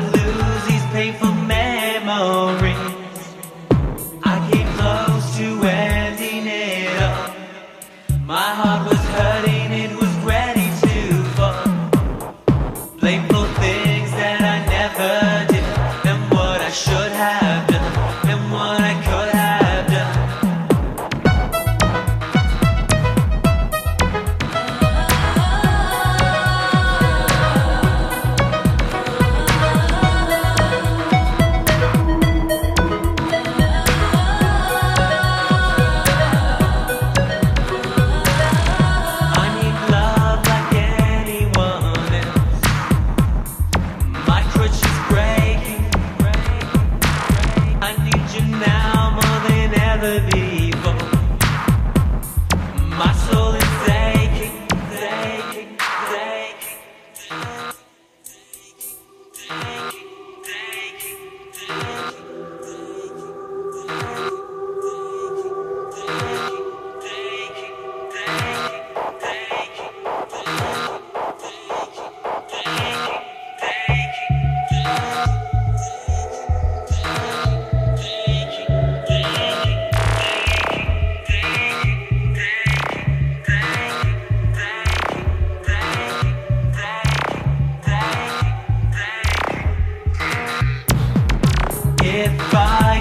lose these painful memories. I came close to ending it all. My heart was hurting, it was ready to fall. Blame for things that I never did, and what I should have done, and what I could have done. I need love like anyone else. My crutch is breaking. I need you now more than ever before. My soul is aching, aching, aching, if I